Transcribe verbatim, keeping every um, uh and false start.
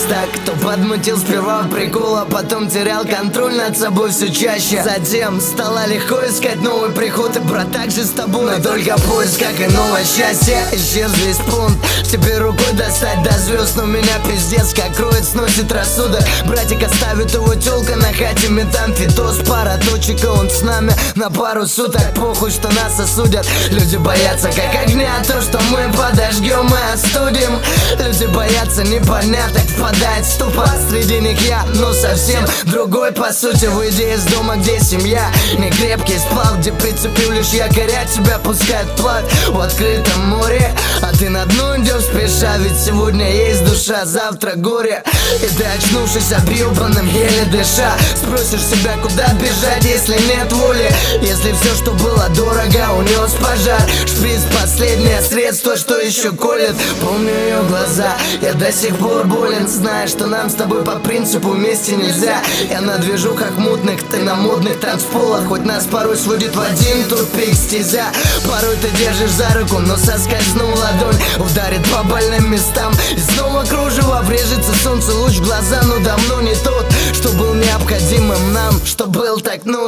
так, кто подмутил сперва прикол, а потом терял контроль над собой все чаще. Затем стало легко искать новый приход, и брат, так же с тобой, но только поиск, как и новое счастье. Исчез весь пункт, теперь рукой достать до звезд, но меня пиздец как кроет, сносит рассудок. Братик оставит его тёлка на хате, метамфетоз, пара точек, и он с нами на пару суток. Похуй, что нас осудят, люди боятся как огня, то, что мы подожгем и остудим. Люди боятся непоняток, впадает в ступор. Среди них я, но совсем другой по сути. Выйди из дома, где семья, не крепкий сплав, где прицепил лишь якоря, тебя пускают вплавь в открытом море, а ты на дно идешь спеша, ведь сегодня есть душа, завтра горе. И ты, очнувшись объебанным, еле дыша, спросишь себя, куда бежать, если нет воли, если все, что было дорого, унес пожар. Шприц — последнее средство, что еще колет. Помню ее глаза, я до сих пор болен, зная, что нам с тобой по принципу вместе нельзя. Я на движухах мутных, ты на модных танцполах, хоть нас порой сводит в один тупик стезя. Порой ты держишь за руку, но соскользнул ладонь, ударит по больным местам, и снова кружево врежется солнце луч в глаза. Но давно не тот, что был необходимым нам, что был так нужен.